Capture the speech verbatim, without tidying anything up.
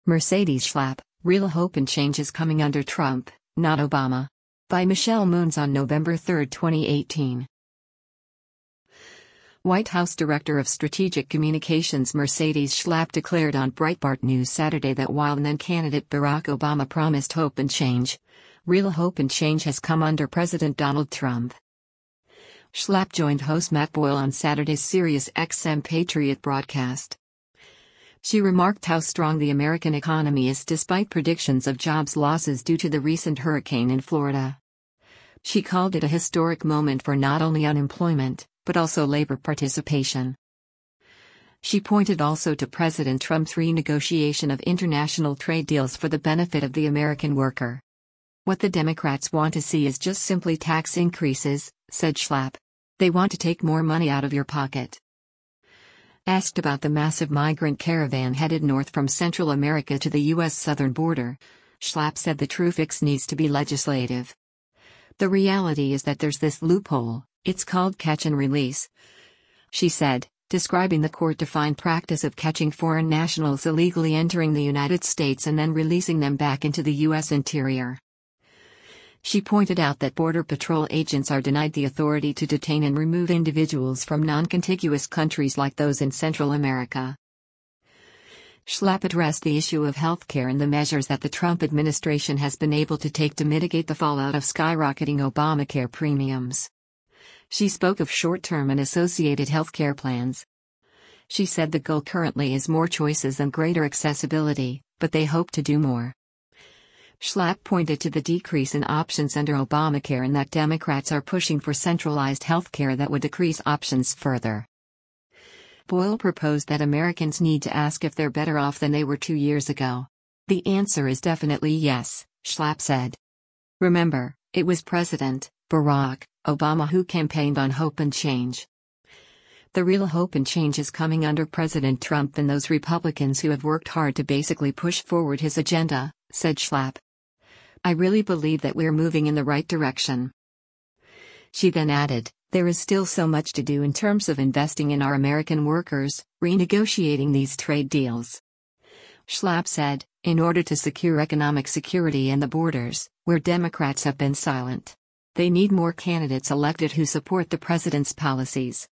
Mercedes Schlapp, Real Hope and Change is Coming Under Trump, Not Obama. By Michelle Moons on November third, twenty eighteen. White House Director of Strategic Communications Mercedes Schlapp declared on Breitbart News Saturday that while then-candidate Barack Obama promised hope and change, real hope and change has come under President Donald Trump. Schlapp joined host Matt Boyle on Saturday's Sirius X M Patriot broadcast. She remarked how strong the American economy is despite predictions of jobs losses due to the recent hurricane in Florida. She called it a historic moment for not only unemployment, but also labor participation. She pointed also to President Trump's renegotiation of international trade deals for the benefit of the American worker. What the Democrats want to see is just simply tax increases, said Schlapp. They want to take more money out of your pocket. Asked about the massive migrant caravan headed north from Central America to the U S southern border, Schlapp said the true fix needs to be legislative. The reality is that there's this loophole, it's called catch and release, she said, describing the court-defined practice of catching foreign nationals illegally entering the United States and then releasing them back into the U S interior. She pointed out that Border Patrol agents are denied the authority to detain and remove individuals from non-contiguous countries like those in Central America. Schlapp addressed the issue of healthcare and the measures that the Trump administration has been able to take to mitigate the fallout of skyrocketing Obamacare premiums. She spoke of short-term and associated healthcare plans. She said the goal currently is more choices and greater accessibility, but they hope to do more. Schlapp pointed to the decrease in options under Obamacare and that Democrats are pushing for centralized health care that would decrease options further. Boyle proposed that Americans need to ask if they're better off than they were two years ago. The answer is definitely yes, Schlapp said. Remember, it was President Barack Obama who campaigned on hope and change. The real hope and change is coming under President Trump and those Republicans who have worked hard to basically push forward his agenda, said Schlapp. I really believe that we're moving in the right direction. She then added, there is still so much to do in terms of investing in our American workers, renegotiating these trade deals. Schlapp said, in order to secure economic security and the borders, where Democrats have been silent, they need more candidates elected who support the president's policies.